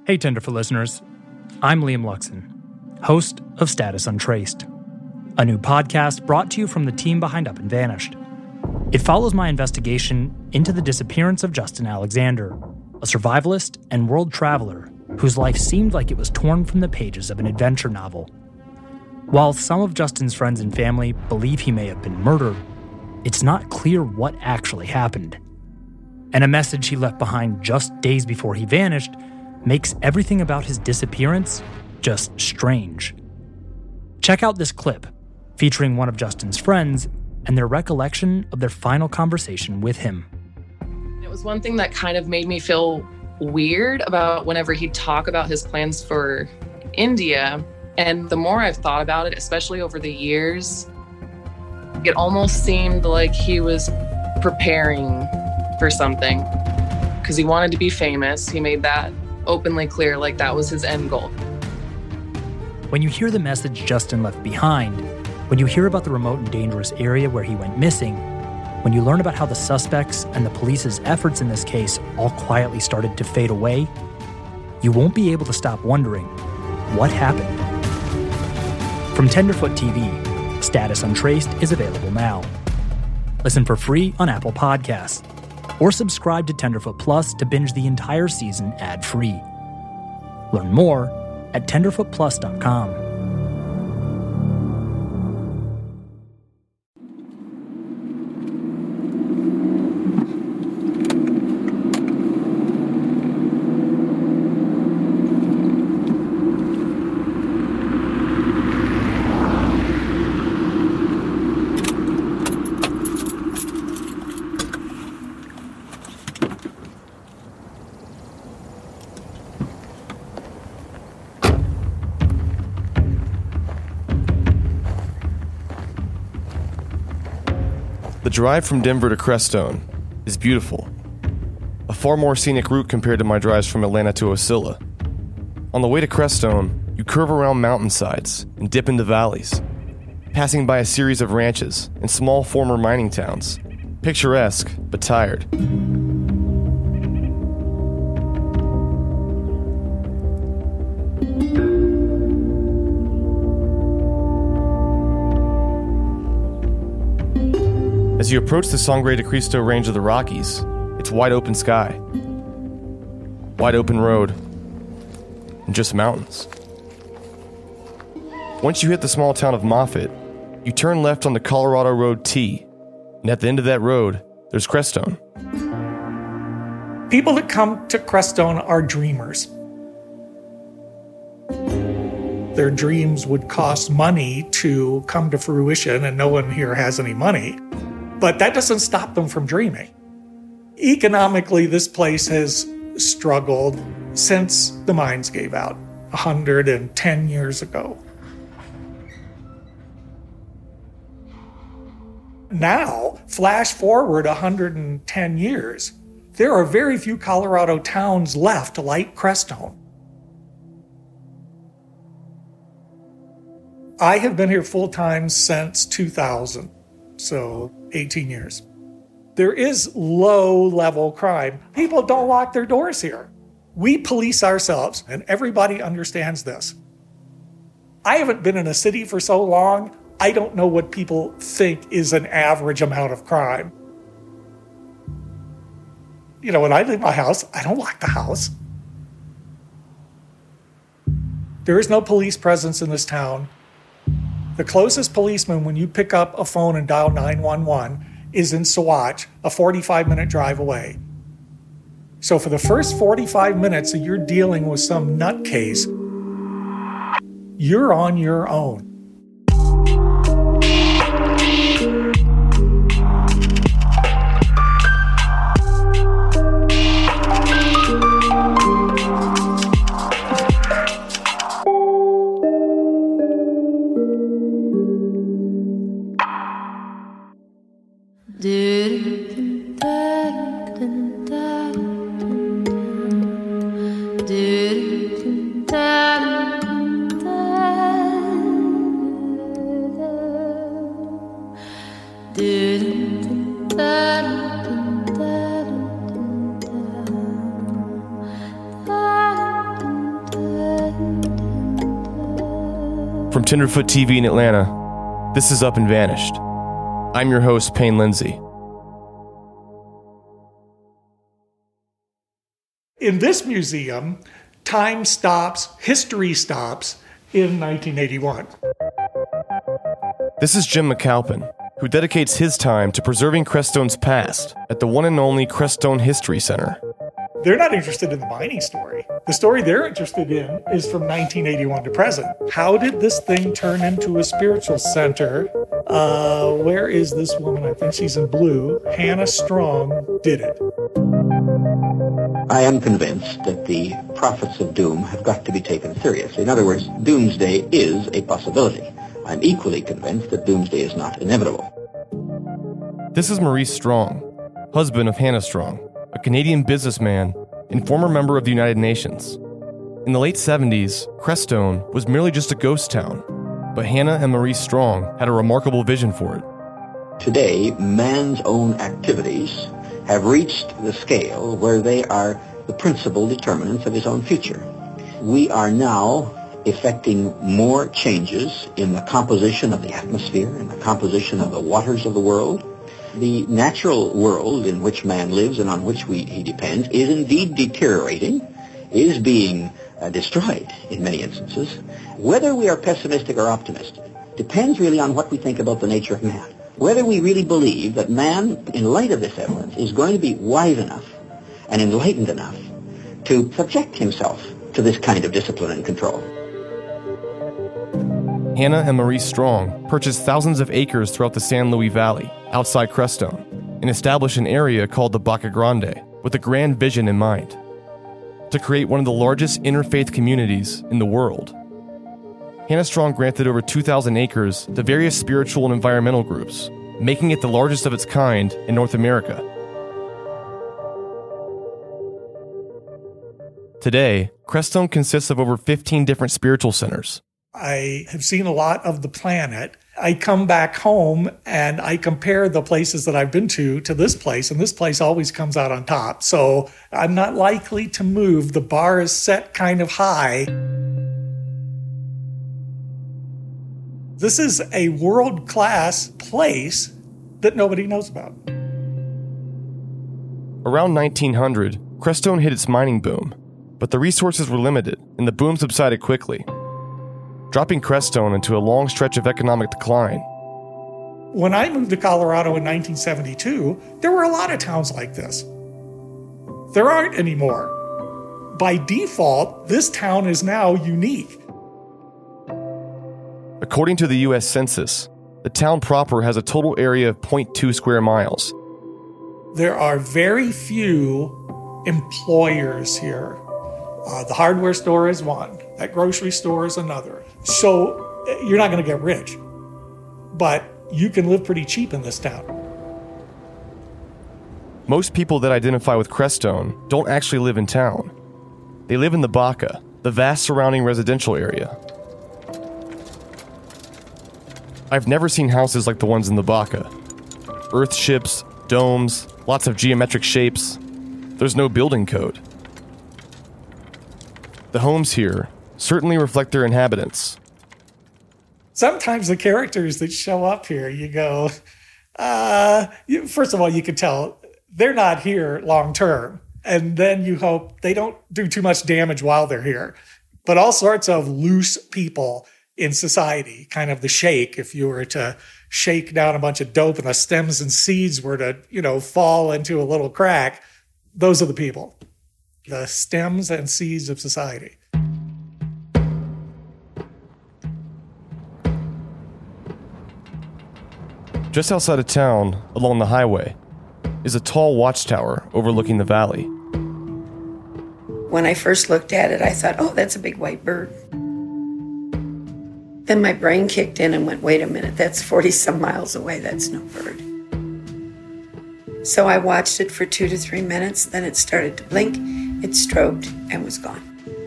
Hey, Tenderfoot listeners. I'm Liam Luxon, host of Status Untraced, a new podcast brought to you from the team behind Up and Vanished. It follows my investigation into the disappearance of Justin Alexander, a survivalist and world traveler whose life seemed like it was torn from the pages of an adventure novel. While some of Justin's friends and family believe he may have been murdered, it's not clear what actually happened. And a message he left behind just days before he vanished makes everything about his disappearance just strange. Check out this clip featuring one of Justin's friends and their recollection of their final conversation with him. It was one thing that kind of made me feel weird about whenever he'd talk about his plans for India. And the more I've thought about it, especially over the years, it almost seemed like he was preparing for something because he wanted to be famous. He made that openly clear, like that was his end goal. When you hear the message Justin left behind, when you hear about the remote and dangerous area where he went missing, when you learn about how the suspects and the police's efforts in this case all quietly started to fade away, you won't be able to stop wondering, what happened? From Tenderfoot TV, Status Untraced is available now. Listen for free on Apple Podcasts, or subscribe to Tenderfoot Plus to binge the entire season ad-free. Learn more at tenderfootplus.com. The drive from Denver to Crestone is beautiful. A far more scenic route compared to my drives from Atlanta to Ocilla. On the way to Crestone, you curve around mountainsides and dip into valleys, passing by a series of ranches and small former mining towns, picturesque but tired. As you approach the Sangre de Cristo range of the Rockies, it's wide open sky, wide open road, and just mountains. Once you hit the small town of Moffett, you turn left on the Colorado Road T, and at the end of that road, there's Crestone. People that come to Crestone are dreamers. Their dreams would cost money to come to fruition, and no one here has any money. But that doesn't stop them from dreaming. Economically, this place has struggled since the mines gave out 110 years ago. Now, flash forward 110 years, there are very few Colorado towns left like Crestone. I have been here full-time since 2000. So 18 years. There is low-level crime. People don't lock their doors here. We police ourselves, and everybody understands this. I haven't been in a city for so long, I don't know what people think is an average amount of crime. You know, when I leave my house, I don't lock the house. There is no police presence in this town. The closest policeman when you pick up a phone and dial 911 is in Saguache, a 45-minute drive away. So for the first 45 minutes that you're dealing with some nutcase, you're on your own. From Tenderfoot TV in Atlanta, this is Up and Vanished. I'm your host, Payne Lindsay. In this museum, time stops, history stops in 1981. This is Jim McAlpin, who dedicates his time to preserving Crestone's past at the one and only Crestone History Center. They're not interested in the mining story. The story they're interested in is from 1981 to present. How did this thing turn into a spiritual center? Where is this woman? I think she's in blue. Hannah Strong did it. I am convinced that the prophets of doom have got to be taken seriously. In other words, doomsday is a possibility. I'm equally convinced that doomsday is not inevitable. This is Maurice Strong, husband of Hannah Strong, a Canadian businessman and former member of the United Nations. In the late 70s, Crestone was merely just a ghost town, but Hannah and Maurice Strong had a remarkable vision for it. Today, man's own activities have reached the scale where they are the principal determinants of his own future. We are now effecting more changes in the composition of the atmosphere and the composition of the waters of the world. The natural world in which man lives and on which he depends is indeed deteriorating, is being destroyed in many instances. Whether we are pessimistic or optimistic depends really on what we think about the nature of man. Whether we really believe that man, in light of this evidence, is going to be wise enough and enlightened enough to subject himself to this kind of discipline and control. Hannah and Maurice Strong purchased thousands of acres throughout the San Luis Valley, outside Crestone, and established an area called the Baca Grande with a grand vision in mind: to create one of the largest interfaith communities in the world. Hannah Strong granted over 2,000 acres to various spiritual and environmental groups, making it the largest of its kind in North America. Today, Crestone consists of over 15 different spiritual centers. I have seen a lot of the planet. I come back home and I compare the places that I've been to this place, and this place always comes out on top. So I'm not likely to move. The bar is set kind of high. This is a world-class place that nobody knows about. Around 1900, Crestone hit its mining boom, but the resources were limited and the boom subsided quickly, dropping Crestone into a long stretch of economic decline. When I moved to Colorado in 1972, there were a lot of towns like this. There aren't anymore. By default, this town is now unique. According to the U.S. Census, the town proper has a total area of 0.2 square miles. There are very few employers here. The hardware store is one. That grocery store is another. So you're not going to get rich, but you can live pretty cheap in this town. Most people that identify with Crestone don't actually live in town. They live in the Baca, the vast surrounding residential area. I've never seen houses like the ones in the Baca. Earth ships, domes, lots of geometric shapes. There's no building code. The homes here certainly reflect their inhabitants. Sometimes the characters that show up here, you go, first of all, you can tell they're not here long term. And then you hope they don't do too much damage while they're here. But all sorts of loose people in society, kind of the shake, if you were to shake down a bunch of dope and the stems and seeds were to, fall into a little crack, those are the people. The stems and seeds of society. Just outside of town, along the highway, is a tall watchtower overlooking the valley. When I first looked at it, I thought, oh, that's a big white bird. Then my brain kicked in and went, wait a minute, that's 40-some miles away, that's no bird. So I watched it for 2 to 3 minutes, then it started to blink, it strobed, and was gone.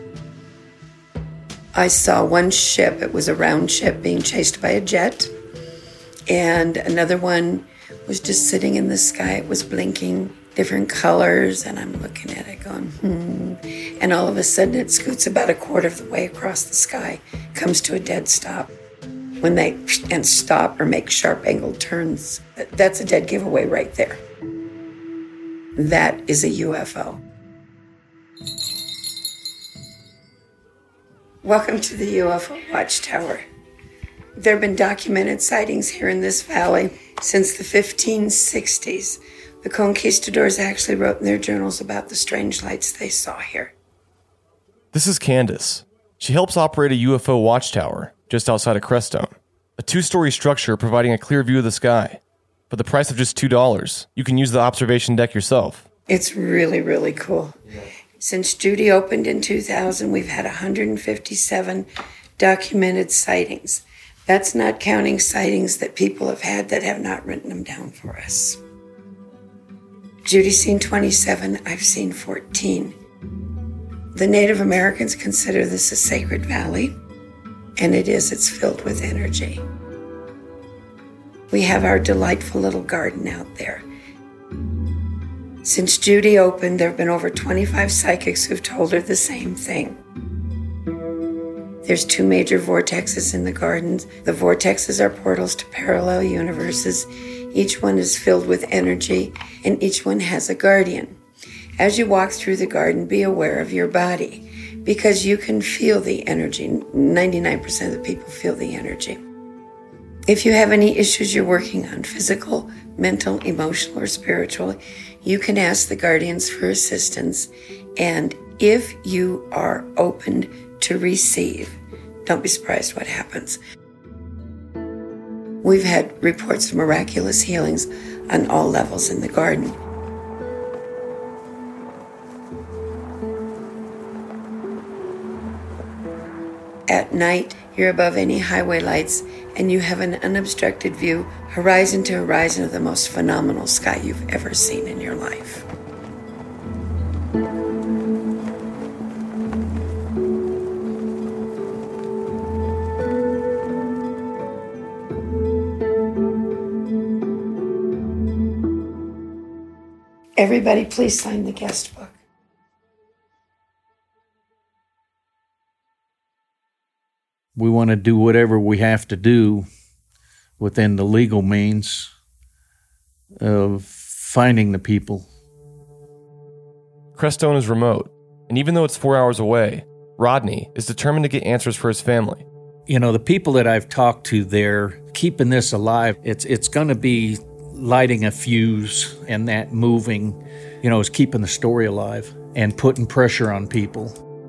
I saw one ship, it was a round ship being chased by a jet, and another one was just sitting in the sky, it was blinking, different colors, and I'm looking at it going, And all of a sudden it scoots about a quarter of the way across the sky, comes to a dead stop. When they stop or make sharp angled turns, that's a dead giveaway right there. That is a UFO. Welcome to the UFO Watchtower. There have been documented sightings here in this valley since the 1560s. The conquistadors actually wrote in their journals about the strange lights they saw here. This is Candace. She helps operate a UFO watchtower just outside of Crestone, a 2-story structure providing a clear view of the sky. For the price of just $2, you can use the observation deck yourself. It's really, really cool. Since Judy opened in 2000, we've had 157 documented sightings. That's not counting sightings that people have had that have not written them down for us. Judy's seen 27, I've seen 14. The Native Americans consider this a sacred valley, and it is. It's filled with energy. We have our delightful little garden out there. Since Judy opened, there have been over 25 psychics who've told her the same thing. There's 2 major vortexes in the gardens. The vortexes are portals to parallel universes. Each one is filled with energy, and each one has a guardian. As you walk through the garden, be aware of your body, because you can feel the energy. 99% of the people feel the energy. If you have any issues you're working on, physical, mental, emotional, or spiritual, you can ask the guardians for assistance. And if you are open to receive, don't be surprised what happens. We've had reports of miraculous healings on all levels in the garden. At night, you're above any highway lights, and you have an unobstructed view, horizon to horizon, of the most phenomenal sky you've ever seen in your life. Everybody, please sign the guest book. We want to do whatever we have to do within the legal means of finding the people. Crestone is remote, and even though it's 4 hours away, Rodney is determined to get answers for his family. You know, the people that I've talked to there, keeping this alive, it's going to be lighting a fuse, and that moving, is keeping the story alive and putting pressure on people.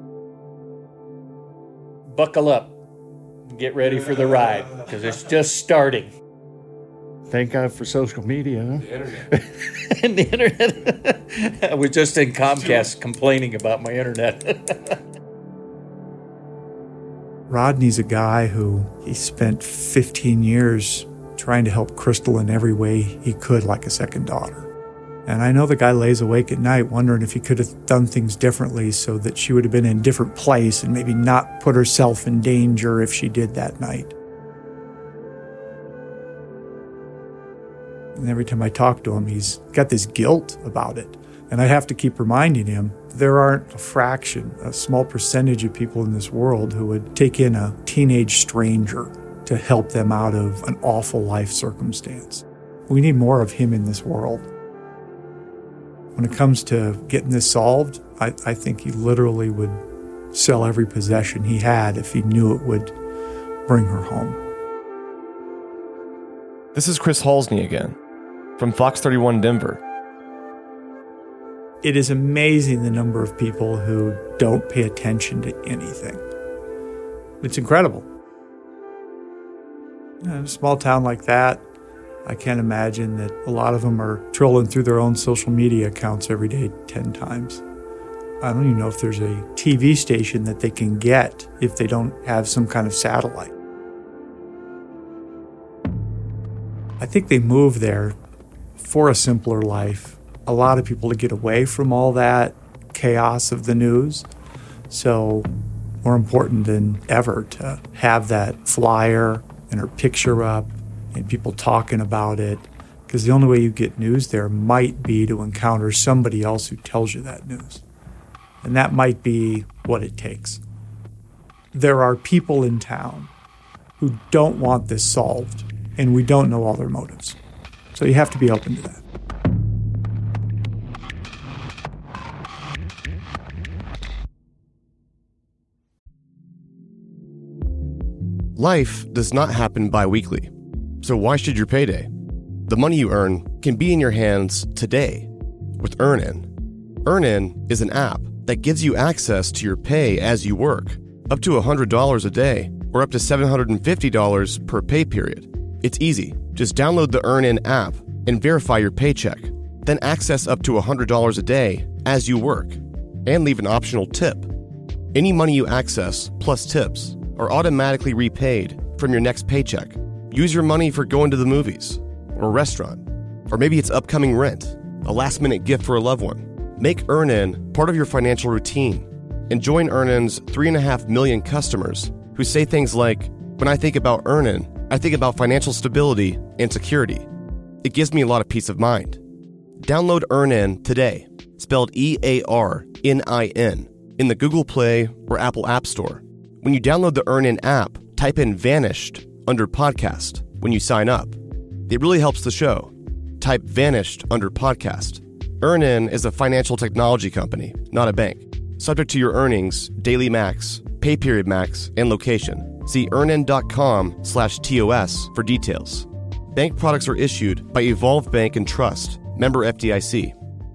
Buckle up. Get ready for the ride, because it's just starting. Thank God for social media, huh? The internet. And the internet. I was just in Comcast complaining about my internet. Rodney's a guy who he spent 15 years trying to help Crystal in every way he could, like a second daughter. And I know the guy lays awake at night wondering if he could have done things differently so that she would have been in a different place and maybe not put herself in danger if she did that night. And every time I talk to him, he's got this guilt about it. And I have to keep reminding him there aren't a fraction, a small percentage of people in this world who would take in a teenage stranger to help them out of an awful life circumstance. We need more of him in this world. When it comes to getting this solved, I think he literally would sell every possession he had if he knew it would bring her home. This is Chris Halsney again, from Fox 31 Denver. It is amazing the number of people who don't pay attention to anything. It's incredible. In a small town like that, I can't imagine that a lot of them are trolling through their own social media accounts every day 10 times. I don't even know if there's a TV station that they can get if they don't have some kind of satellite. I think they move there for a simpler life. A lot of people to get away from all that chaos of the news. So more important than ever to have that flyer and her picture up and people talking about it, because the only way you get news there might be to encounter somebody else who tells you that news. And that might be what it takes. There are people in town who don't want this solved, and we don't know all their motives. So you have to be open to that. Life does not happen bi-weekly, so why should your payday? The money you earn can be in your hands today with EarnIn. EarnIn is an app that gives you access to your pay as you work, up to $100 a day or up to $750 per pay period. It's easy. Just download the EarnIn app and verify your paycheck. Then access up to $100 a day as you work and leave an optional tip. Any money you access plus tips are automatically repaid from your next paycheck. Use your money for going to the movies or a restaurant, or maybe it's upcoming rent, a last-minute gift for a loved one. Make EarnIn part of your financial routine and join EarnIn's 3.5 million customers who say things like, when I think about EarnIn, I think about financial stability and security. It gives me a lot of peace of mind. Download EarnIn today, spelled EARNIN, in the Google Play or Apple App Store. When you download the EarnIn app, type in Vanished under podcast when you sign up. It really helps the show. Type Vanished under podcast. EarnIn is a financial technology company, not a bank. Subject to your earnings, daily max, pay period max, and location. See earnin.com/TOS for details. Bank products are issued by Evolve Bank and Trust, member FDIC.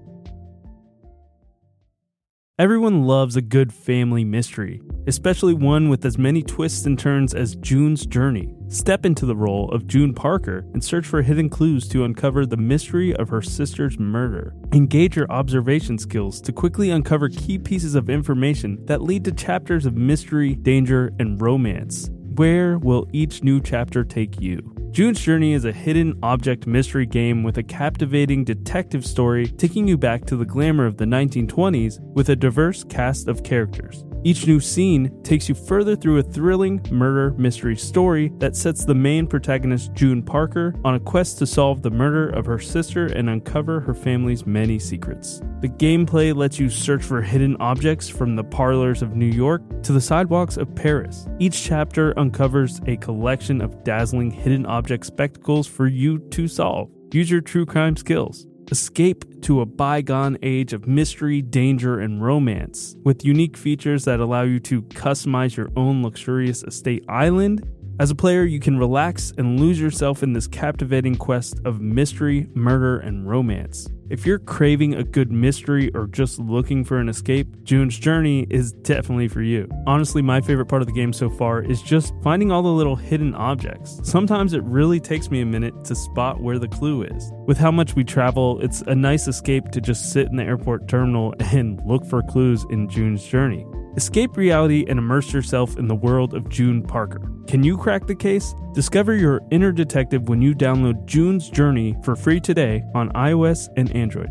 Everyone loves a good family mystery, especially one with as many twists and turns as June's Journey. Step into the role of June Parker and search for hidden clues to uncover the mystery of her sister's murder. Engage your observation skills to quickly uncover key pieces of information that lead to chapters of mystery, danger, and romance. Where will each new chapter take you? June's Journey is a hidden object mystery game with a captivating detective story taking you back to the glamour of the 1920s with a diverse cast of characters. Each new scene takes you further through a thrilling murder mystery story that sets the main protagonist, June Parker, on a quest to solve the murder of her sister and uncover her family's many secrets. The gameplay lets you search for hidden objects from the parlors of New York to the sidewalks of Paris. Each chapter uncovers a collection of dazzling hidden object spectacles for you to solve. Use your true crime skills. Escape to a bygone age of mystery, danger, and romance, with unique features that allow you to customize your own luxurious estate island. As a player, you can relax and lose yourself in this captivating quest of mystery, murder, and romance. If you're craving a good mystery or just looking for an escape, June's Journey is definitely for you. Honestly, my favorite part of the game so far is just finding all the little hidden objects. Sometimes it really takes me a minute to spot where the clue is. With how much we travel, it's a nice escape to just sit in the airport terminal and look for clues in June's Journey. Escape reality and immerse yourself in the world of June Parker. Can you crack the case? Discover your inner detective when you download June's Journey for free today on iOS and Android.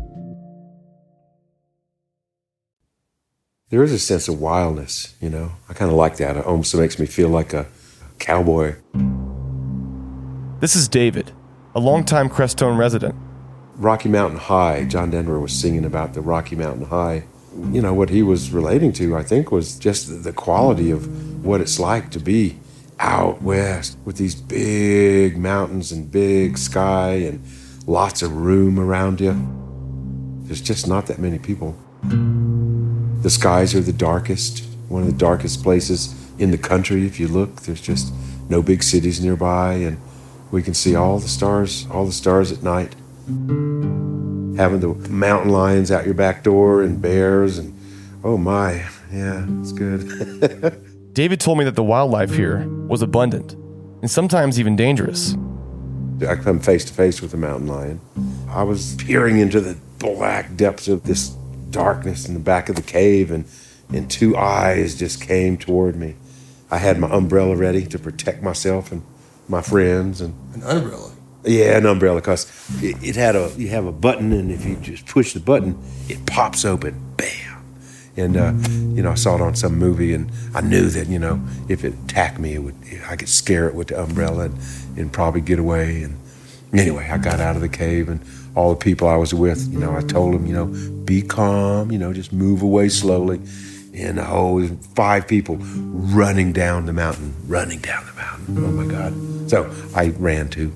There is a sense of wildness, you know. I kind of like that. It almost makes me feel like a cowboy. This is David, a longtime Crestone resident. Rocky Mountain High. John Denver was singing about the Rocky Mountain High. You know, what he was relating to, I think, was just the quality of what it's like to be out west with these big mountains and big sky and lots of room around you. There's just not that many people. The skies are the darkest, one of the darkest places in the country. If you look, there's just no big cities nearby, and we can see all the stars at night. Having the mountain lions out your back door and bears and oh my, yeah, it's good. David told me that the wildlife here was abundant and sometimes even dangerous. I come face to face with a mountain lion. I was peering into the black depths of this darkness in the back of the cave, and two eyes just came toward me. I had my umbrella ready to protect myself and my friends. And an umbrella? Yeah, an umbrella, because you have a button, and if you just push the button, it pops open, bam. And, I saw it on some movie, and I knew that, if it attacked me, I could scare it with the umbrella and probably get away. And Anyway, I got out of the cave, and all the people I was with, I told them, be calm, just move away slowly. And 5 people running down the mountain. Oh my God. So I ran too.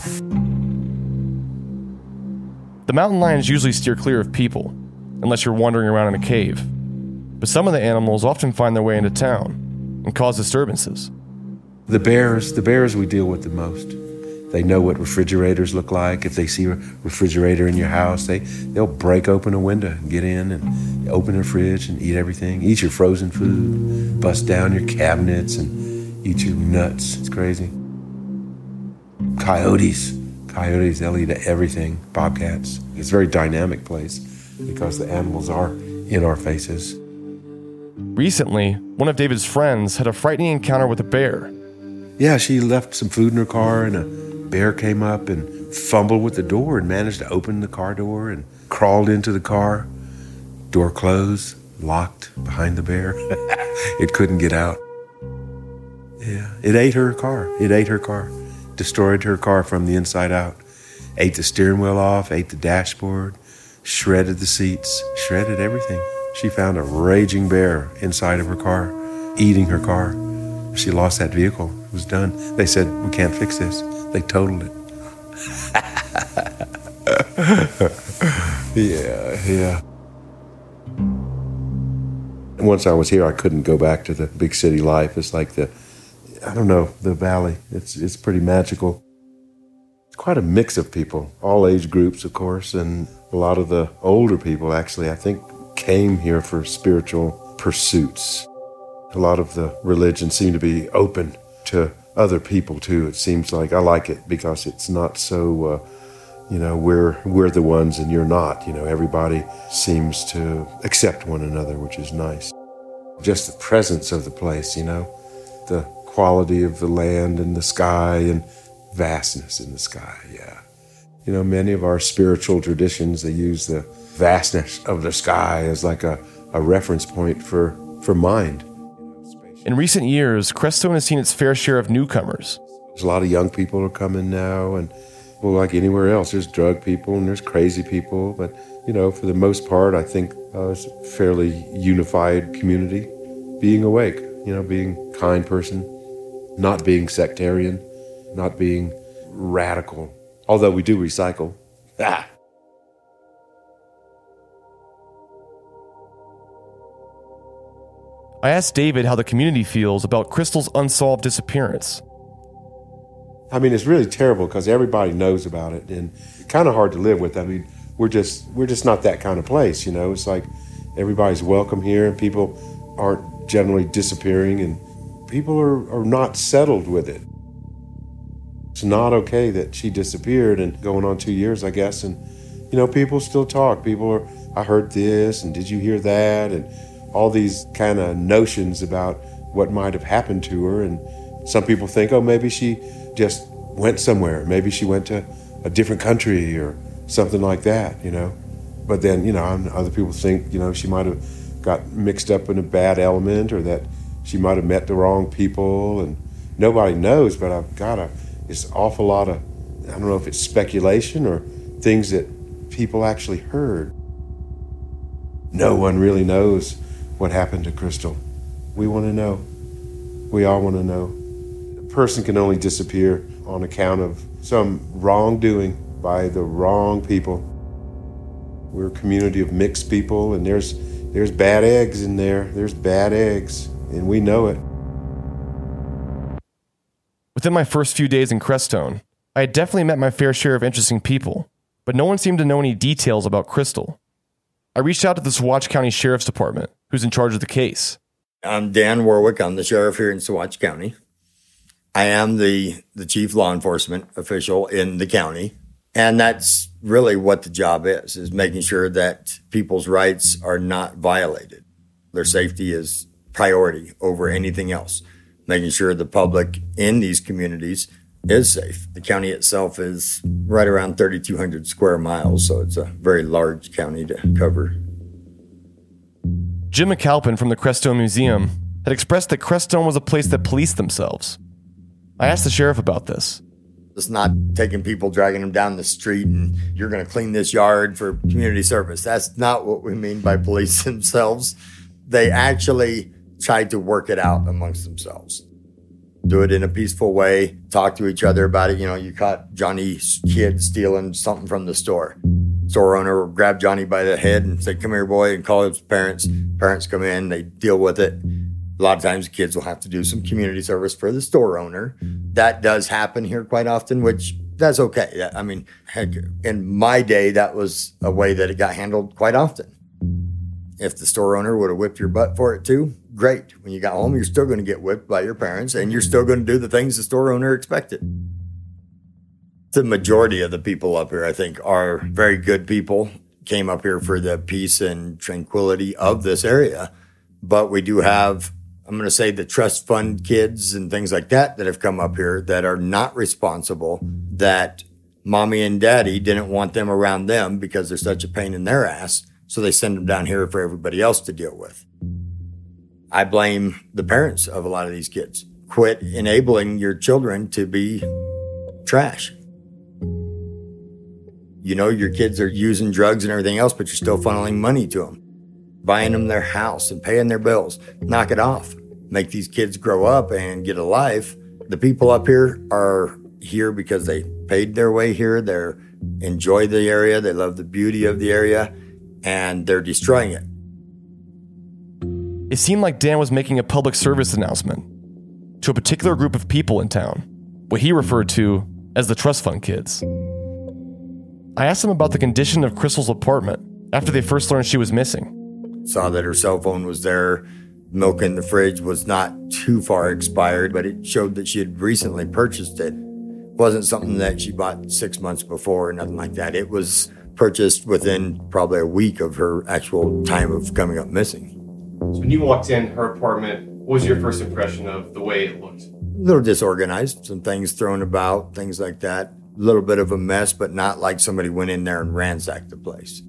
The mountain lions usually steer clear of people, unless you're wandering around in a cave. But some of the animals often find their way into town and cause disturbances. The bears we deal with the most. They know what refrigerators look like. If they see a refrigerator in your house, they'll break open a window and get in and open a fridge and eat everything. Eat your frozen food, bust down your cabinets and eat your nuts. It's crazy. Coyotes, they'll eat everything. Bobcats. It's a very dynamic place because the animals are in our faces. Recently, one of David's friends had a frightening encounter with a bear. Yeah, she left some food in her car and a bear came up and fumbled with the door and managed to open the car door and crawled into the car. Door closed, locked behind the bear. It couldn't get out. Yeah, it ate her car. Destroyed her car from the inside out. Ate the steering wheel off, ate the dashboard, shredded the seats, shredded everything. She found a raging bear inside of her car, eating her car. She lost that vehicle. It was done. They said, we can't fix this. They totaled it. Yeah. And once I was here, I couldn't go back to the big city life. It's like the valley. It's pretty magical. It's quite a mix of people, all age groups, of course, and a lot of the older people, actually, I think, came here for spiritual pursuits. A lot of the religions seem to be open to other people too. It seems like I like it because it's not so, we're the ones and you're not. Everybody seems to accept one another, which is nice. Just the presence of the place, the quality of the land and the sky and vastness in the sky, yeah. Many of our spiritual traditions, they use the vastness of the sky as like a reference point for mind. In recent years, Crestone has seen its fair share of newcomers. There's a lot of young people are coming now, and like anywhere else, there's drug people and there's crazy people, but for the most part, I think it's a fairly unified community. Being awake, being a kind person, not being sectarian, not being radical, although we do recycle. I asked David how the community feels about Crystal's unsolved disappearance. I mean, it's really terrible because everybody knows about it and kind of hard to live with. I mean, we're just not that kind of place, It's like everybody's welcome here and people aren't generally disappearing and people are not settled with it. It's not okay that she disappeared and going on 2 years, I guess. And, people still talk. People are, I heard this and did you hear that? And all these kind of notions about what might have happened to her. And some people think, maybe she just went somewhere. Maybe she went to a different country or something like that, But then, other people think, she might have got mixed up in a bad element or that she might have met the wrong people. And nobody knows, but it's an awful lot of, I don't know if it's speculation or things that people actually heard. No one really knows what happened to Crystal. We want to know. We all want to know. A person can only disappear on account of some wrongdoing by the wrong people. We're a community of mixed people, and there's bad eggs in there. There's bad eggs, and we know it. Within my first few days in Crestone, I had definitely met my fair share of interesting people, but no one seemed to know any details about Crystal. I reached out to the Saguache County Sheriff's Department, who's in charge of the case. I'm Dan Warwick. I'm the sheriff here in Saguache County. I am the chief law enforcement official in the county. And that's really what the job is making sure that people's rights are not violated. Their safety is priority over anything else. Making sure the public in these communities is safe. The county itself is right around 3,200 square miles, so it's a very large county to cover. Jim McAlpin from the Crestone Museum had expressed that Crestone was a place that policed themselves. I asked the sheriff about this. It's not taking people, dragging them down the street, and you're going to clean this yard for community service. That's not what we mean by police themselves. They actually tried to work it out amongst themselves. Do it in a peaceful way, talk to each other about it. You know, you caught Johnny's kid stealing something from the store. Store owner will grab Johnny by the head and say, "Come here, boy," and call his parents. Parents come in, they deal with it. A lot of times the kids will have to do some community service for the store owner. That does happen here quite often, which that's okay. I mean, heck, in my day, that was a way that it got handled quite often. If the store owner would have whipped your butt for it too, great. When you got home, you're still going to get whipped by your parents, and you're still going to do the things the store owner expected. The majority of the people up here, I think, are very good people, came up here for the peace and tranquility of this area. But we do have, I'm going to say, the trust fund kids and things like that have come up here that are not responsible, that mommy and daddy didn't want them around them because they're such a pain in their ass. So they send them down here for everybody else to deal with. I blame the parents of a lot of these kids. Quit enabling your children to be trash. You know, your kids are using drugs and everything else, but you're still funneling money to them, buying them their house and paying their bills. Knock it off. Make these kids grow up and get a life. The people up here are here because they paid their way here. They enjoy the area. They love the beauty of the area, and they're destroying it. It seemed like Dan was making a public service announcement to a particular group of people in town, what he referred to as the trust fund kids. I asked him about the condition of Crystal's apartment after they first learned she was missing. Saw that her cell phone was there. Milk in the fridge was not too far expired, but it showed that she had recently purchased it. It wasn't something that she bought 6 months before or nothing like that. It was purchased within probably a week of her actual time of coming up missing. So when you walked in her apartment, what was your first impression of the way it looked? A little disorganized, some things thrown about, things like that. A little bit of a mess, but not like somebody went in there and ransacked the place.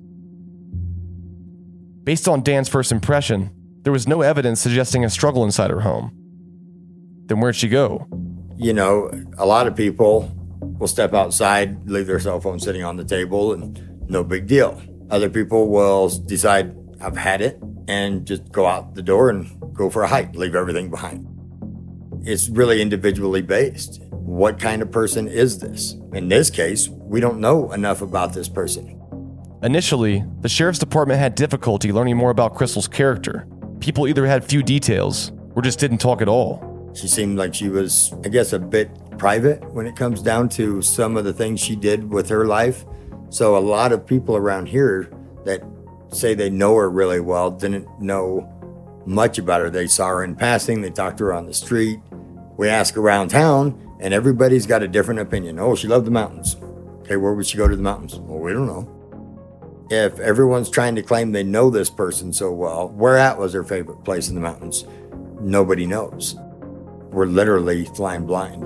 Based on Dan's first impression, there was no evidence suggesting a struggle inside her home. Then where'd she go? You know, a lot of people will step outside, leave their cell phone sitting on the table, and no big deal. Other people will decide, I've had it, and just go out the door and go for a hike, leave everything behind. It's really individually based. What kind of person is this? In this case, we don't know enough about this person. Initially, the sheriff's department had difficulty learning more about Crystal's character. People either had few details or just didn't talk at all. She seemed like she was, I guess, a bit private when it comes down to some of the things she did with her life. So a lot of people around here that say they know her really well didn't know much about her. They saw her in passing. They talked to her on the street. We ask around town, and everybody's got a different opinion. Oh, she loved the mountains. Okay, where would she go to the mountains? Well, we don't know. If everyone's trying to claim they know this person so well, where at was her favorite place in the mountains? Nobody knows. We're literally flying blind.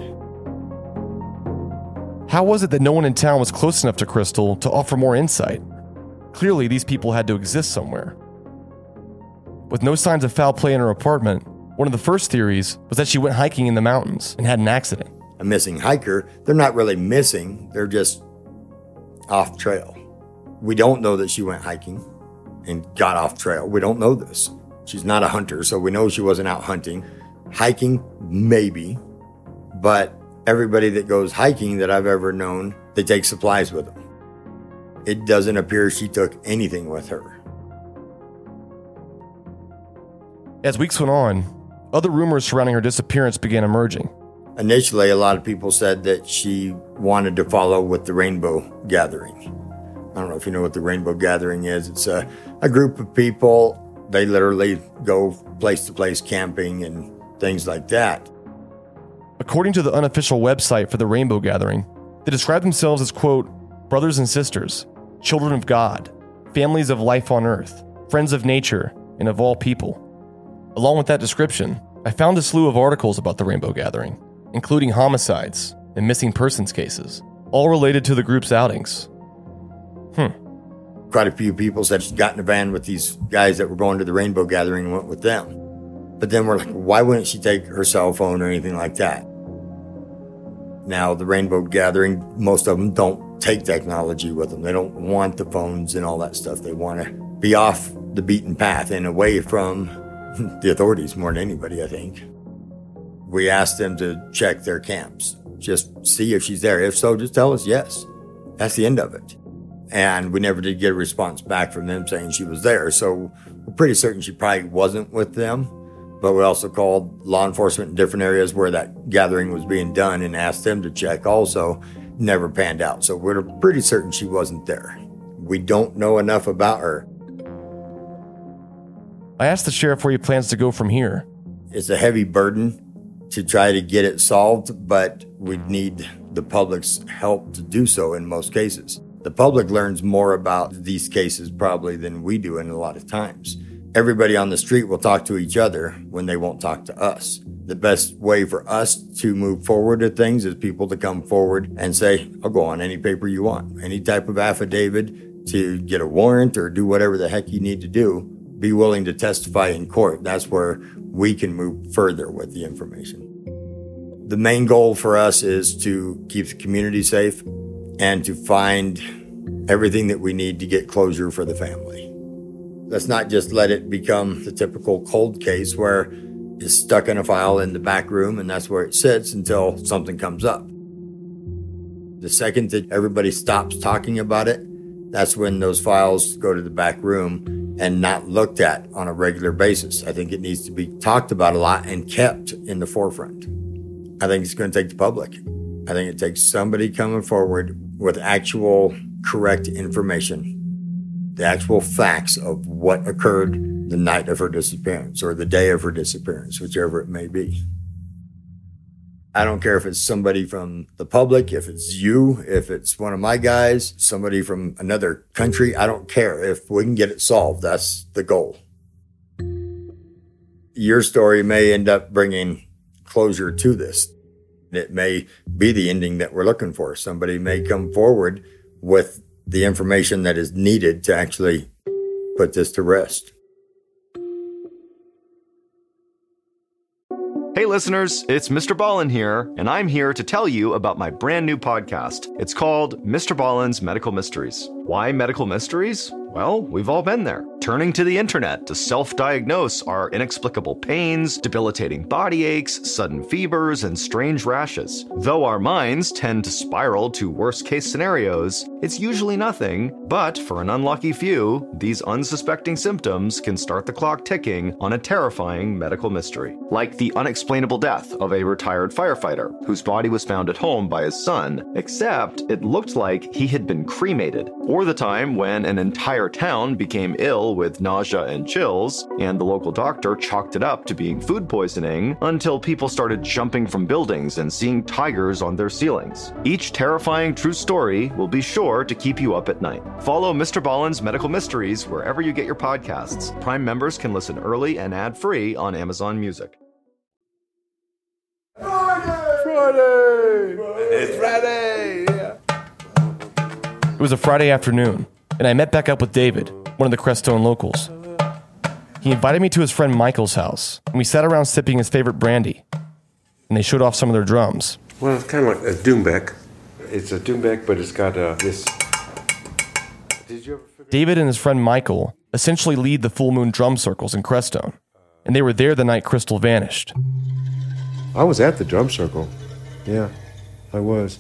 How was it that no one in town was close enough to Crystal to offer more insight? Clearly, these people had to exist somewhere. With no signs of foul play in her apartment, one of the first theories was that she went hiking in the mountains and had an accident. A missing hiker, they're not really missing, they're just off trail. We don't know that she went hiking and got off trail. We don't know this. She's not a hunter, so we know she wasn't out hunting. Hiking, maybe, but everybody that goes hiking that I've ever known, they take supplies with them. It doesn't appear she took anything with her. As weeks went on, other rumors surrounding her disappearance began emerging. Initially, a lot of people said that she wanted to follow with the Rainbow Gathering. I don't know if you know what the Rainbow Gathering is. It's a group of people. They literally go place to place camping and things like that. According to the unofficial website for the Rainbow Gathering, they describe themselves as, quote, brothers and sisters, children of God, families of life on earth, friends of nature, and of all people. Along with that description, I found a slew of articles about the Rainbow Gathering, including homicides and missing persons cases, all related to the group's outings. Quite a few people said she got in a van with these guys that were going to the Rainbow Gathering and went with them. But then we're like, why wouldn't she take her cell phone or anything like that? Now, the Rainbow Gathering, most of them don't take technology with them. They don't want the phones and all that stuff. They want to be off the beaten path and away from the authorities more than anybody, I think. We asked them to check their camps. Just see if she's there. If so, just tell us yes. That's the end of it. And we never did get a response back from them saying she was there. So we're pretty certain she probably wasn't with them. But we also called law enforcement in different areas where that gathering was being done and asked them to check also. Never panned out. So we're pretty certain she wasn't there. We don't know enough about her. I asked the sheriff where he plans to go from here. It's a heavy burden to try to get it solved, but we need the public's help to do so in most cases. The public learns more about these cases probably than we do in a lot of times. Everybody on the street will talk to each other when they won't talk to us. The best way for us to move forward with things is people to come forward and say, I'll go on any paper you want, any type of affidavit to get a warrant or do whatever the heck you need to do. Be willing to testify in court. That's where we can move further with the information. The main goal for us is to keep the community safe and to find everything that we need to get closure for the family. Let's not just let it become the typical cold case where it's stuck in a file in the back room and that's where it sits until something comes up. The second that everybody stops talking about it, that's when those files go to the back room and not looked at on a regular basis. I think it needs to be talked about a lot and kept in the forefront. I think it's going to take the public. I think it takes somebody coming forward with actual correct information, the actual facts of what occurred the night of her disappearance or the day of her disappearance, whichever it may be. I don't care if it's somebody from the public, if it's you, if it's one of my guys, somebody from another country. I don't care. If we can get it solved, that's the goal. Your story may end up bringing closure to this. It may be the ending that we're looking for. Somebody may come forward with the information that is needed to actually put this to rest. Hey listeners, it's Mr. Ballin here, and I'm here to tell you about my brand new podcast. It's called Mr. Ballin's Medical Mysteries. Why medical mysteries? Well, we've all been there, turning to the internet to self-diagnose our inexplicable pains, debilitating body aches, sudden fevers, and strange rashes. Though our minds tend to spiral to worst-case scenarios, it's usually nothing, but for an unlucky few, these unsuspecting symptoms can start the clock ticking on a terrifying medical mystery. Like the unexplainable death of a retired firefighter, whose body was found at home by his son, except it looked like he had been cremated. Or the time when an entire town became ill with nausea and chills, and the local doctor chalked it up to being food poisoning until people started jumping from buildings and seeing tigers on their ceilings. Each terrifying true story will be sure to keep you up at night. Follow Mr. Ballin's Medical Mysteries wherever you get your podcasts. Prime members can listen early and ad-free on Amazon Music. Friday! It's Friday! Yeah. It was a Friday afternoon, and I met back up with David, one of the Crestone locals. He invited me to his friend Michael's house, and we sat around sipping his favorite brandy, and they showed off some of their drums. Well, it's kind of like a doumbek. It's a doumbek, but it's got this. Did you ever figure David and his friend Michael essentially lead the full moon drum circles in Crestone, and they were there the night Crystal vanished. I was at the drum circle. Yeah, I was.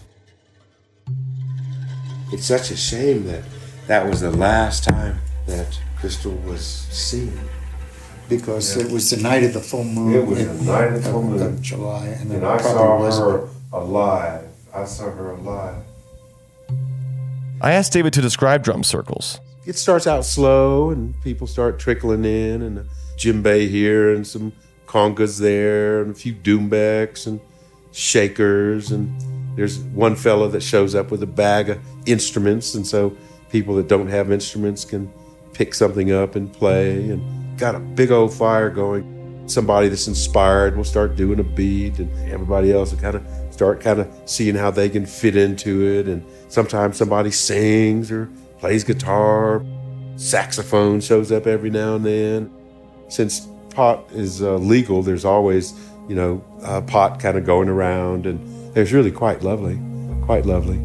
It's such a shame that that was the last time that Crystal was seen. Because it was the night of the full moon. It was the night of the full moon. Of July. And I saw her alive. I saw her alive. I asked David to describe drum circles. It starts out slow, and people start trickling in, and a djembe here, and some congas there, and a few doumbeks, and shakers, and there's one fella that shows up with a bag of instruments, and so people that don't have instruments can pick something up and play, and got a big old fire going. Somebody that's inspired will start doing a beat, and everybody else will start seeing how they can fit into it, and sometimes somebody sings or plays guitar. Saxophone shows up every now and then. Since pot is legal, there's always, pot kind of going around, and It was really quite lovely, quite lovely.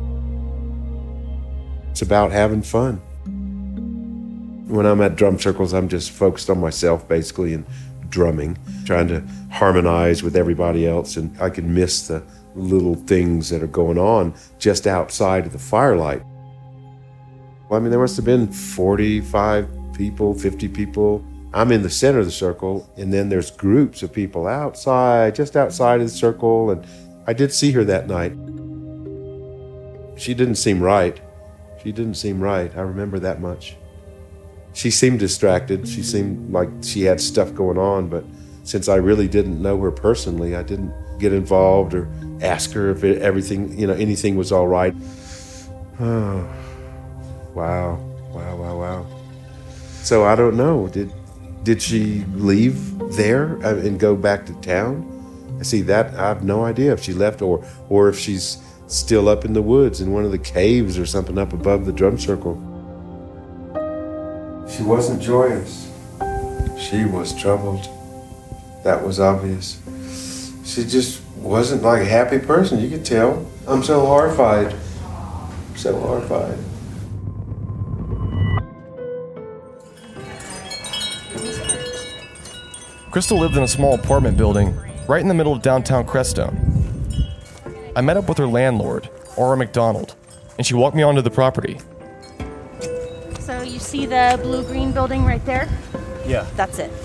It's about having fun. When I'm at drum circles, I'm just focused on myself, basically, and drumming, trying to harmonize with everybody else, and I can miss the little things that are going on just outside of the firelight. Well, I mean, there must have been 45 people, 50 people. I'm in the center of the circle, and then there's groups of people outside, just outside of the circle, and I did see her that night. She didn't seem right. She didn't seem right. I remember that much. She seemed distracted. She seemed like she had stuff going on, but since I really didn't know her personally, I didn't get involved or ask her if everything, anything was all right. Oh, wow. So I don't know. Did she leave there and go back to town? See, that I have no idea if she left or if she's still up in the woods in one of the caves or something up above the drum circle. She wasn't joyous. She was troubled. That was obvious. She just wasn't like a happy person, you could tell. I'm so horrified. So horrified. Crystal lived in a small apartment building right in the middle of downtown Crestone. I met up with her landlord, Aura McDonald, and she walked me onto the property. So you see the blue-green building right there? Yeah. That's it.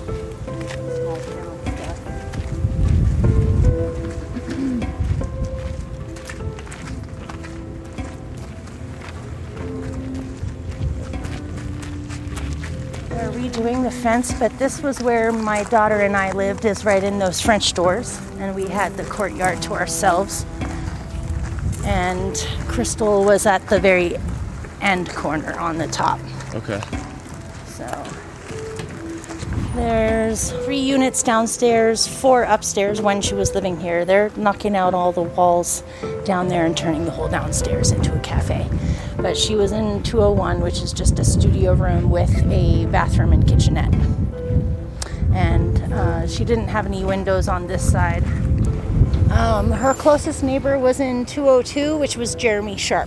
They're redoing the fence, but this was where my daughter and I lived, is right in those French doors, and we had the courtyard to ourselves. And Crystal was at the very end corner on the top. Okay. So there's 3 units downstairs, 4 upstairs when she was living here. They're knocking out all the walls down there and turning the whole downstairs into a cafe. But she was in 201, which is just a studio room with a bathroom and kitchenette. And she didn't have any windows on this side. Her closest neighbor was in 202, which was Jeremy Sharp.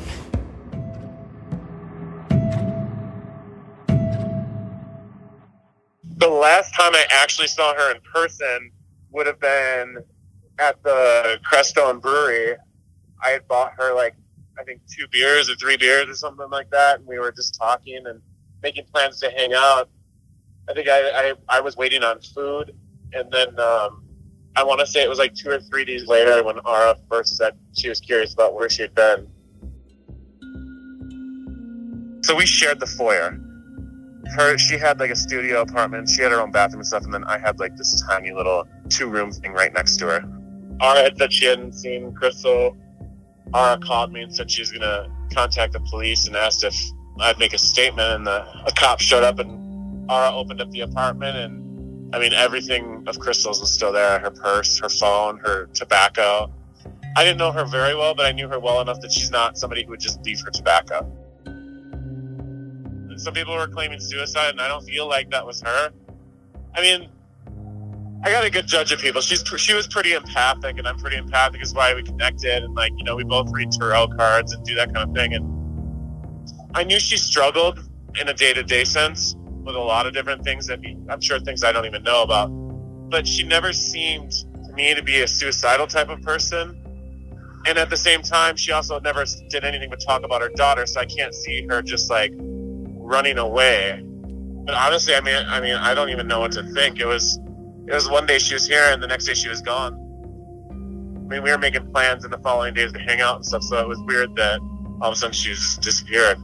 The last time I actually saw her in person would have been at the Crestone Brewery. I had bought her I think 2 beers or 3 beers or something like that, and we were just talking and making plans to hang out. I think I was waiting on food, and then I want to say it was 2 or 3 days later when Aura first said she was curious about where she had been. So we shared the foyer. She had a studio apartment. She had her own bathroom and stuff, and then I had this tiny little 2-room thing right next to her. Aura had said she hadn't seen Crystal. Aura called me and said she was going to contact the police and asked if I'd make a statement, and a cop showed up, and Aura opened up the apartment, and everything of Crystal's was still there. Her purse, her phone, her tobacco. I didn't know her very well, but I knew her well enough that she's not somebody who would just leave her tobacco. Some people were claiming suicide, and I don't feel like that was her. I got a good judge of people. She was pretty empathic, and I'm pretty empathic, is why we connected, and we both read tarot cards and do that kind of thing. And I knew she struggled in a day-to-day sense with a lot of different things that I'm sure things I don't even know about. But she never seemed to me to be a suicidal type of person. And at the same time, she also never did anything but talk about her daughter, so I can't see her just running away. But honestly, I don't even know what to think. It was one day she was here, and the next day she was gone. We were making plans in the following days to hang out and stuff, so it was weird that all of a sudden she just disappeared.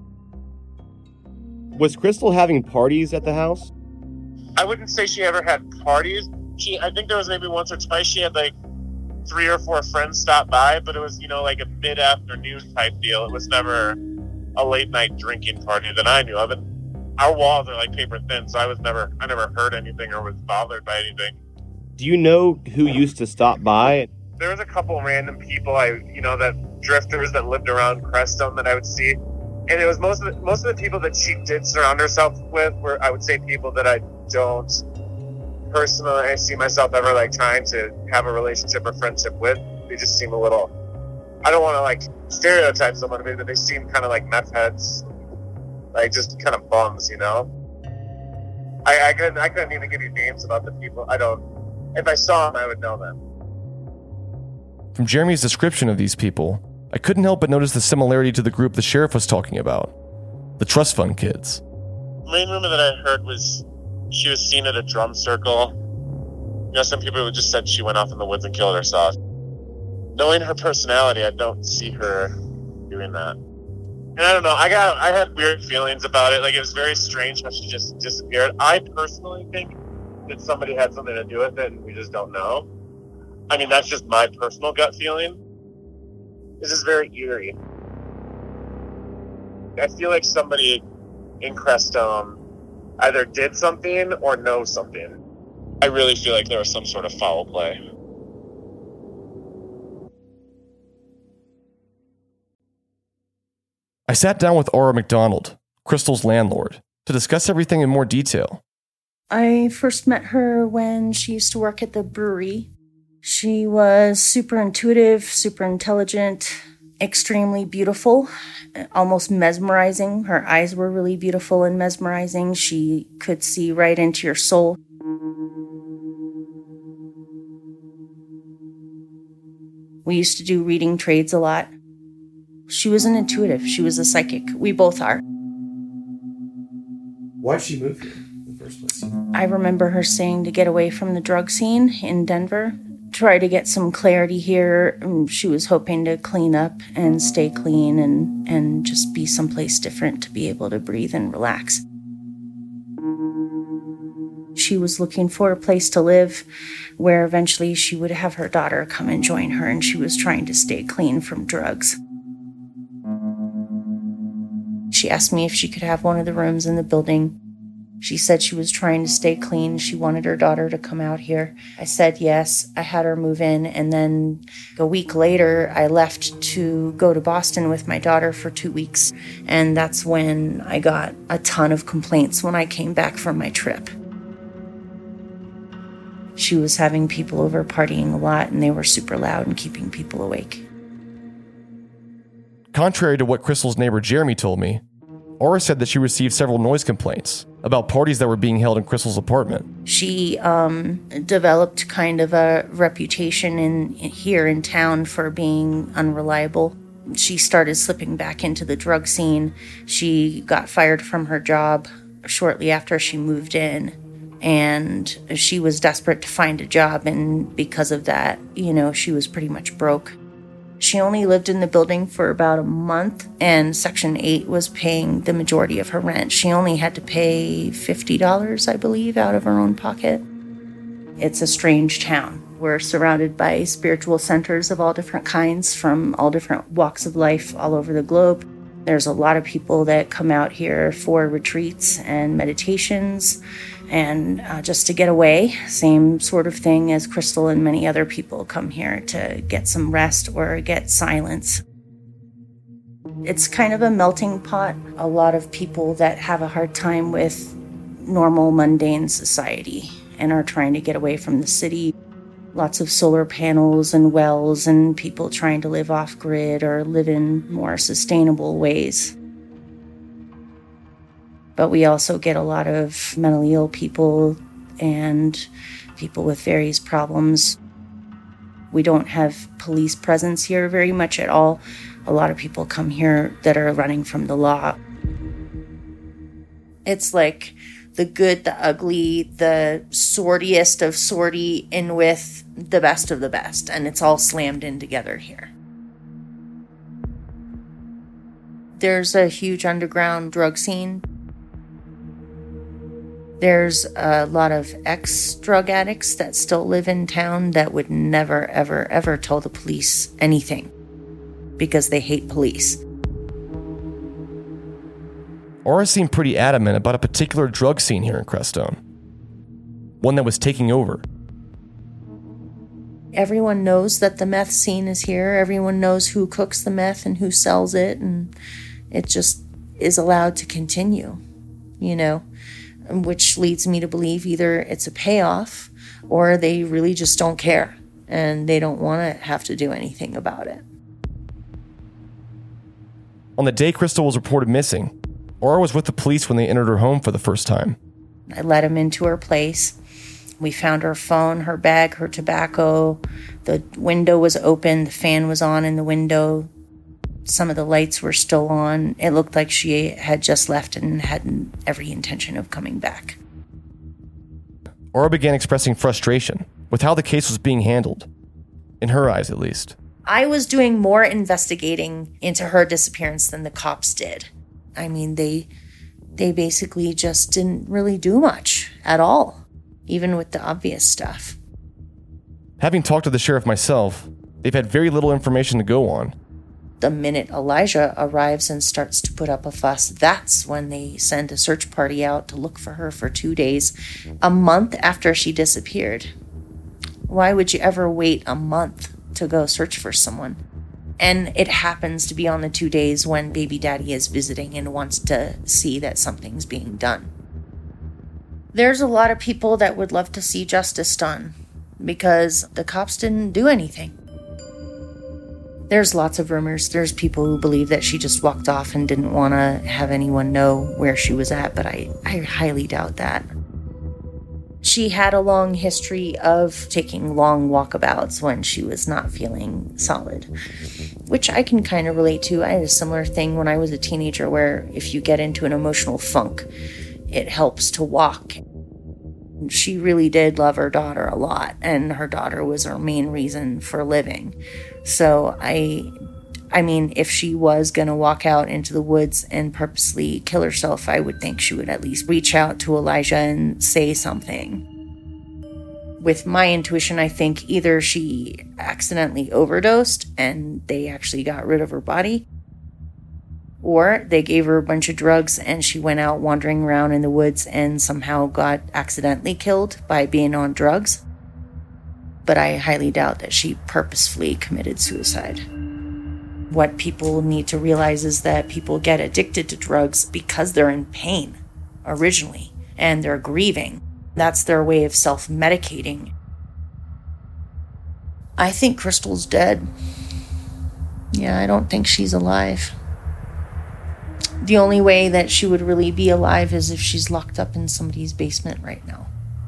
Was Crystal having parties at the house? I wouldn't say she ever had parties. I think there was maybe once or twice she had 3 or 4 friends stop by, but it was, a mid-afternoon type deal. It was never a late night drinking party that I knew of. And our walls are paper thin, so I never heard anything or was bothered by anything. Do you know who used to stop by? There was a couple random people that drifters that lived around Crestone that I would see. And it was most of the people that she did surround herself with were, I would say, people that I don't personally see myself ever trying to have a relationship or friendship with. they just seem a little, I don't want to like stereotype someone, but they seem kind of like meth heads, like just kind of bums, you know? I couldn't even give you names about the people. If I saw them, I would know them. From Jeremy's description of these people, I couldn't help but notice the similarity to the group the sheriff was talking about, the trust fund kids. The main rumor that I heard was she was seen at a drum circle. You know, some people just said she went off in the woods and killed herself. Knowing her personality, I don't see her doing that. And I don't know, I had weird feelings about it. Like, it was very strange how she just disappeared. I personally think that somebody had something to do with it and we just don't know. I mean, that's just my personal gut feeling. This is very eerie. I feel like somebody in Crestone either did something or knows something. I really feel like there was some sort of foul play. I sat down with Aura McDonald, Crystal's landlord, to discuss everything in more detail. I first met her when she used to work at the brewery. She was super intuitive, super intelligent, extremely beautiful, almost mesmerizing. Her eyes were really beautiful and mesmerizing. She could see right into your soul. We used to do reading trades a lot. She was an intuitive. She was a psychic. We both are. Why'd she move here in the first place? I remember her saying to get away from the drug scene in Denver, try to get some clarity here. She was hoping to clean up and stay clean and just be someplace different to be able to breathe and relax. She was looking for a place to live where eventually she would have her daughter come and join her, and she was trying to stay clean from drugs. She asked me if she could have one of the rooms in the building. She said she was trying to stay clean. She wanted her daughter to come out here. I said yes. I had her move in, and then a week later, I left to go to Boston with my daughter for 2 weeks, and that's when I got a ton of complaints when I came back from my trip. She was having people over partying a lot, and they were super loud and keeping people awake. Contrary to what Crystal's neighbor Jeremy told me, Aura said that she received several noise complaints about parties that were being held in Crystal's apartment. She developed kind of a reputation here in town for being unreliable. She started slipping back into the drug scene. She got fired from her job shortly after she moved in, and she was desperate to find a job, and because of that, she was pretty much broke. She only lived in the building for about a month, and Section 8 was paying the majority of her rent. She only had to pay $50, I believe, out of her own pocket. It's a strange town. We're surrounded by spiritual centers of all different kinds from all different walks of life all over the globe. There's a lot of people that come out here for retreats and meditations and just to get away. Same sort of thing as Crystal and many other people come here to get some rest or get silence. It's kind of a melting pot. A lot of people that have a hard time with normal, mundane society and are trying to get away from the city. Lots of solar panels and wells and people trying to live off-grid or live in more sustainable ways. But we also get a lot of mentally ill people and people with various problems. We don't have police presence here very much at all. A lot of people come here that are running from the law. It's like the good, the ugly, the sortiest of sorty in with the best of the best, and it's all slammed in together here. There's a huge underground drug scene. There's a lot of ex-drug addicts that still live in town that would never, ever, ever tell the police anything because they hate police. Aura seemed pretty adamant about a particular drug scene here in Crestone. One that was taking over. Everyone knows that the meth scene is here. Everyone knows who cooks the meth and who sells it, and it just is allowed to continue, which leads me to believe either it's a payoff or they really just don't care. and they don't want to have to do anything about it. On the day Crystal was reported missing, Aura was with the police when they entered her home for the first time. I let him into her place. We found her phone, her bag, her tobacco. The window was open. The fan was on in the window. Some of the lights were still on. It looked like she had just left and had every intention of coming back. Aura began expressing frustration with how the case was being handled, in her eyes at least. I was doing more investigating into her disappearance than the cops did. I mean, they basically just didn't really do much at all, even with the obvious stuff. Having talked to the sheriff myself, they've had very little information to go on. The minute Elijah arrives and starts to put up a fuss, that's when they send a search party out to look for her for 2 days, a month after she disappeared. Why would you ever wait a month to go search for someone? And it happens to be on the 2 days when baby daddy is visiting and wants to see that something's being done. There's a lot of people that would love to see justice done because the cops didn't do anything. There's lots of rumors. There's people who believe that she just walked off and didn't want to have anyone know where she was at, but I highly doubt that. She had a long history of taking long walkabouts when she was not feeling solid, which I can kind of relate to. I had a similar thing when I was a teenager where if you get into an emotional funk, it helps to walk. She really did love her daughter a lot, and her daughter was her main reason for living. So I mean, if she was going to walk out into the woods and purposely kill herself, I would think she would at least reach out to Elijah and say something. With my intuition, I think either she accidentally overdosed and they actually got rid of her body, or they gave her a bunch of drugs and she went out wandering around in the woods and somehow got accidentally killed by being on drugs. But I highly doubt that she purposefully committed suicide. What people need to realize is that people get addicted to drugs because they're in pain originally and they're grieving. That's their way of self-medicating. I think Crystal's dead. Yeah, I don't think she's alive. The only way that she would really be alive is if she's locked up in somebody's basement right now.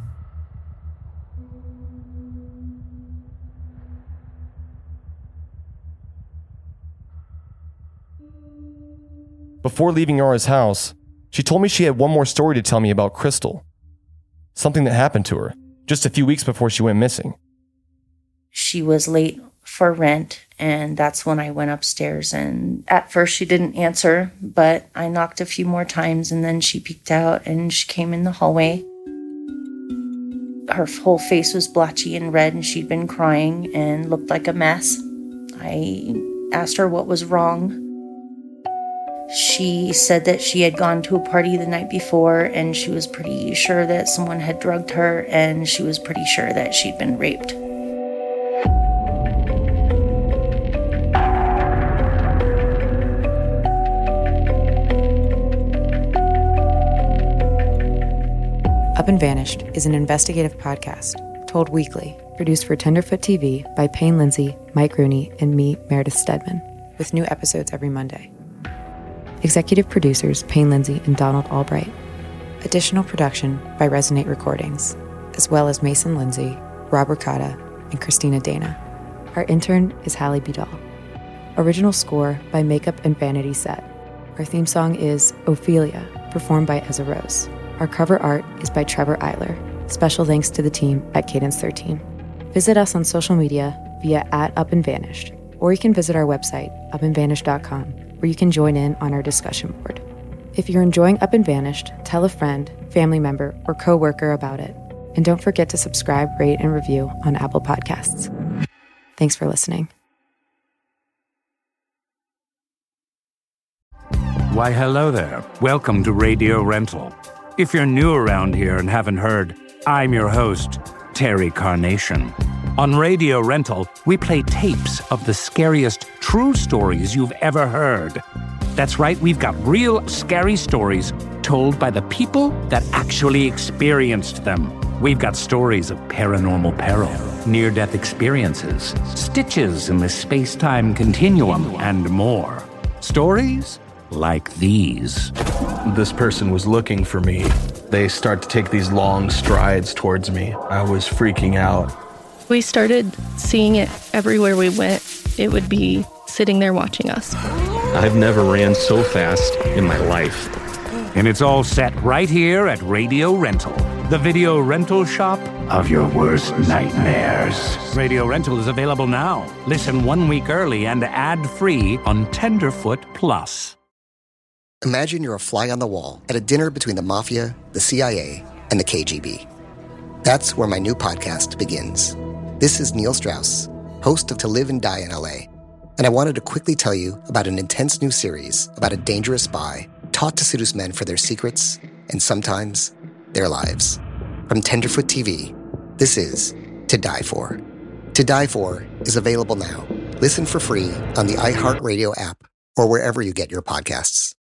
Before leaving Aura's house, she told me she had one more story to tell me about Crystal. Something that happened to her just a few weeks before she went missing. She was late for rent, and that's when I went upstairs. And at first she didn't answer, but I knocked a few more times, and then she peeked out and she came in the hallway. Her whole face was blotchy and red, and she'd been crying and looked like a mess. I asked her what was wrong. She said that she had gone to a party the night before and she was pretty sure that someone had drugged her, and she was pretty sure that she'd been raped. Up and Vanished is an investigative podcast told weekly, produced for Tenderfoot TV by Payne Lindsay, Mike Rooney, and me, Meredith Stedman, with new episodes every Monday. Executive producers Payne Lindsay and Donald Albright. Additional production by Resonate Recordings, as well as Mason Lindsay, Rob Ricotta, and Christina Dana. Our intern is Hallie Bidal. Original score by Makeup and Vanity Set. Our theme song is Ophelia, performed by Ezra Rose. Our cover art is by Trevor Eiler. Special thanks to the team at Cadence 13. Visit us on social media via @UpAndVanished, or you can visit our website, upandvanished.com, where you can join in on our discussion board. If you're enjoying Up and Vanished, tell a friend, family member, or coworker about it. And don't forget to subscribe, rate, and review on Apple Podcasts. Thanks for listening. Why, hello there. Welcome to Radio Rental. If you're new around here and haven't heard, I'm your host, Terry Carnation. On Radio Rental, we play tapes of the scariest true stories you've ever heard. That's right, we've got real scary stories told by the people that actually experienced them. We've got stories of paranormal peril, near-death experiences, stitches in the space-time continuum, and more. Stories like these. This person was looking for me. They start to take these long strides towards me. I was freaking out. We started seeing it everywhere we went. It would be sitting there watching us. I've never ran so fast in my life. And it's all set right here at Radio Rental, the video rental shop of your worst nightmares. Radio Rental is available now. Listen 1 week early and ad-free on Tenderfoot Plus. Imagine you're a fly on the wall at a dinner between the Mafia, the CIA, and the KGB. That's where my new podcast begins. This is Neil Strauss, host of To Live and Die in LA, and I wanted to quickly tell you about an intense new series about a dangerous spy taught to seduce men for their secrets and sometimes their lives. From Tenderfoot TV, this is To Die For. To Die For is available now. Listen for free on the iHeartRadio app or wherever you get your podcasts.